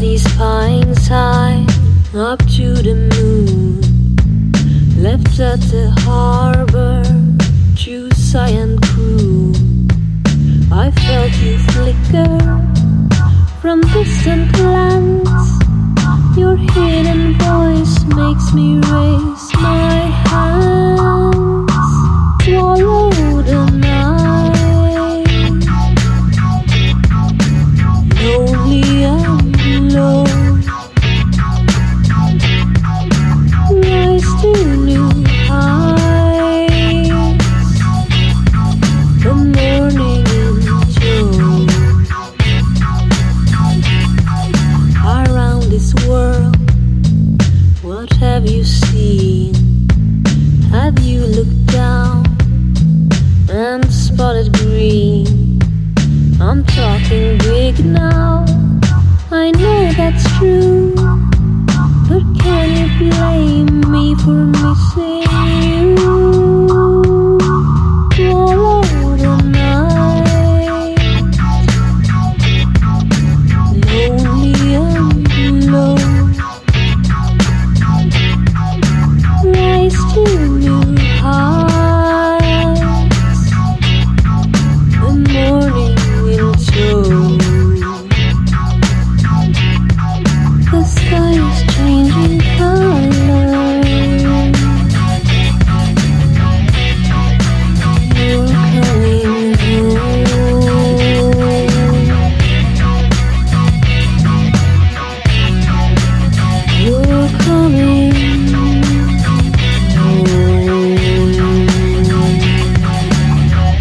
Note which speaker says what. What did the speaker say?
Speaker 1: these pines high up to the moon. Left at the harbor to sigh and croon. I felt you flicker from distant lands. Your hidden voice makes me